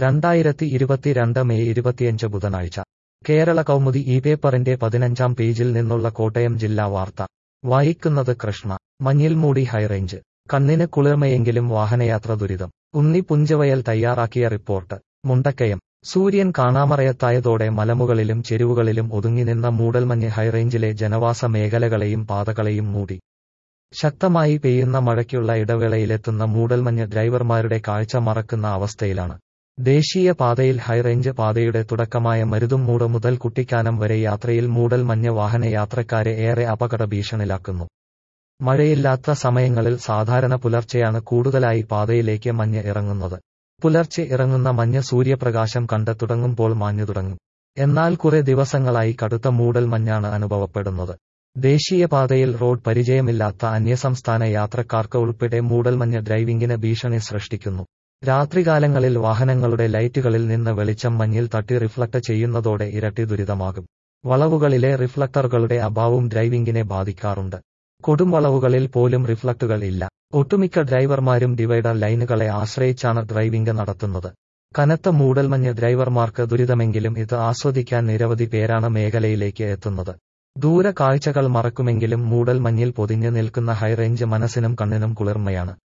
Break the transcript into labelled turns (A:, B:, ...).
A: 2022 May 25 ബുധനാഴ്ച കേരള കൗമുദി ഈ പേപ്പറിന്റെ 15-ാം പേജിൽ നിന്നുള്ള കോട്ടയം ജില്ലാ വാർത്ത വായിക്കുന്നത് കൃഷ്ണ. മഞ്ഞിൽ മൂടി ഹൈറേഞ്ച്, കണ്ണിന് കുളിർമയെങ്കിലും വാഹനയാത്ര ദുരിതം. ഉണ്ണി പുഞ്ചവയൽ തയ്യാറാക്കിയ റിപ്പോർട്ട്. മുണ്ടക്കയം. സൂര്യൻ കാണാമറയത്തായതോടെ മലമുകളിലും ചെരുവുകളിലും ഒതുങ്ങിനിന്ന മൂടൽമഞ്ഞ് ഹൈറേഞ്ചിലെ ജനവാസ മേഖലകളെയും പാതകളെയും മൂടി. ശക്തമായി പെയ്യുന്ന മഴയ്ക്കുള്ള ഇടവേളയിലെത്തുന്ന മൂടൽമഞ്ഞ് ഡ്രൈവർമാരുടെ കാഴ്ച മറക്കുന്ന അവസ്ഥയിലാണ്. ദേശീയ പാതയിൽ ഹൈറേഞ്ച് പാതയുടെ തുടക്കമായ മരുതുംമൂട് മുതൽ കുട്ടിക്കാനം വരെ യാത്രയിൽ മൂടൽമഞ്ഞ് വാഹനയാത്രക്കാരെ ഏറെ അപകട ഭീഷണിയിലാക്കുന്നു. മഴയില്ലാത്ത സമയങ്ങളിൽ സാധാരണ പുലർച്ചെയാണ് കൂടുതലായി പാതയിലേക്ക് മഞ്ഞ് ഇറങ്ങുന്നത്. പുലർച്ചെ ഇറങ്ങുന്ന മഞ്ഞ് സൂര്യപ്രകാശം കണ്ട് തുടങ്ങുമ്പോൾ മാഞ്ഞു തുടങ്ങും. എന്നാൽ കുറെ ദിവസങ്ങളായി കടുത്ത മൂടൽമഞ്ഞാണ് അനുഭവപ്പെടുന്നത്. ദേശീയപാതയിൽ റോഡ് പരിചയമില്ലാത്ത അന്യസംസ്ഥാന യാത്രക്കാർക്ക് ഉൾപ്പെടെ മൂടൽമഞ്ഞ് ഡ്രൈവിംഗിന് ഭീഷണി സൃഷ്ടിക്കുന്നു. രാത്രികാലങ്ങളിൽ വാഹനങ്ങളുടെ ലൈറ്റുകളിൽ നിന്ന് വെളിച്ചം മഞ്ഞിൽ തട്ടി റിഫ്ലക്ട് ചെയ്യുന്നതോടെ ഇരട്ടി ദുരിതമാകും. വളവുകളിലെ റിഫ്ലക്ടറുകളുടെ അഭാവവും ഡ്രൈവിംഗിനെ ബാധിക്കാറുണ്ട്. കൊടുംവളവുകളിൽ പോലും റിഫ്ലക്ടറുകൾ ഇല്ല. ഒട്ടുമിക്ക ഡ്രൈവർമാരും ഡിവൈഡർ ലൈനുകളെ ആശ്രയിച്ചാണ് ഡ്രൈവിംഗ് നടത്തുന്നത്. കനത്ത മൂടൽമഞ്ഞ് ഡ്രൈവർമാർക്ക് ദുരിതമെങ്കിലും ഇത് ആസ്വദിക്കാൻ നിരവധി പേരാണ് മേഖലയിലേക്ക് എത്തുന്നത്. ദൂര കാഴ്ചകൾ മറക്കുമെങ്കിലും മൂടൽമഞ്ഞിൽ പൊതിഞ്ഞ് നിൽക്കുന്ന ഹൈറേഞ്ച് മനസ്സിനും കണ്ണിനും കുളിർമയാണ്.